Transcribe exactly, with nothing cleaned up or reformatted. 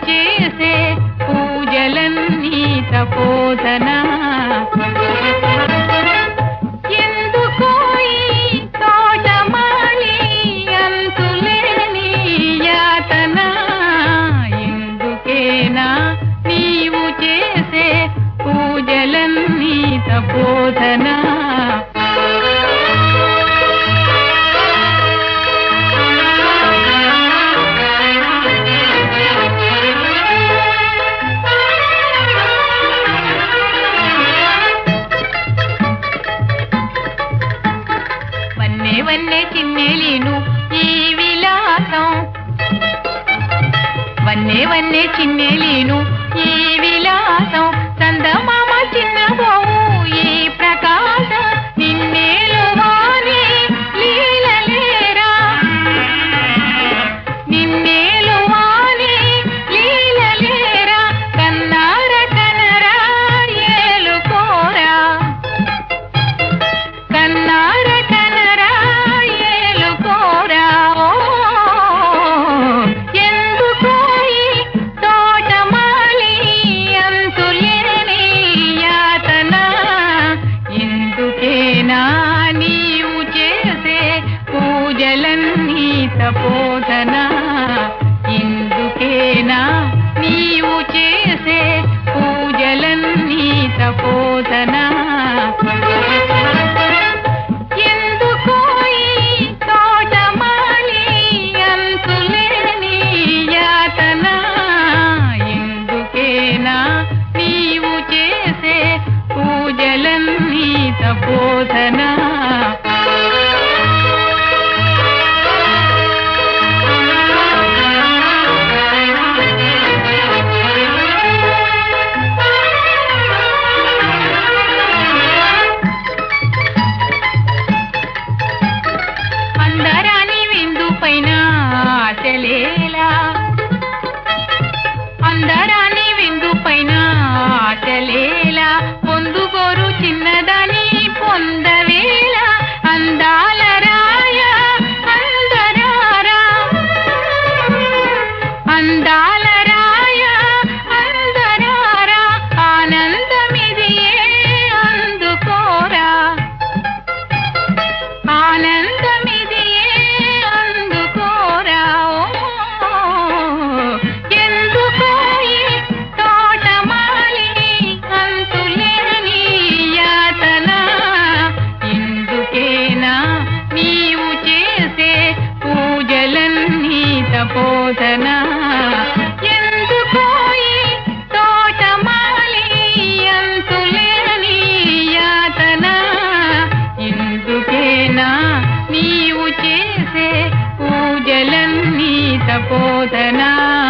చేసే పూజలన్నీ తపోధనా ఎందుకో ఈ తోటమాలి అంతులేని యాతన ఎందుకేనా నీవు చేసే పూజలన్నీ తపోధనా వన్నె చిన్నెలీను ఈ విలాసం వన్నె వన్నె చిన్నెలీను ఈ విలాసం చందమామ చిన్నబోవు ఈ ప్రకాశం నిన్నేలువానే లీలలేరా నిన్నేలువానే లీలలేరా కన్నార కనరా ఏలుకోరా కన్నార నీవు చేసే పూజలన్నీ తపోధనా ఇందుకేనా నీవు చేసే పూజలన్నీ తపోధనా ఎందుకో ఈ తోటమాలి అంతులేని యాతన ఎందుకేనా నీవు చేసే పూజలన్నీ తపోధనా అందరాని విందు పైన ఆశలేలా అందరాని విందు పైన ఆశలేలా పొందుగోరు చిన్నదాని పొందవేళ అందాల రాయ అందరారా అందాల రాయ అందరారా ఆనందమిదియే అందుకోరా ఆనందమిదియే అందుకోరా ఎందుకో ఈ తోటమాలి అంతులేని యాతన ఎందుకేనా నీవు చేసే పూజలన్నీ తపోధనా ఎందుకో ఈ తోటమాలి అంతులేని యాతన ఎందుకేనా నీవు చేసే పూజలన్నీ తపోధనా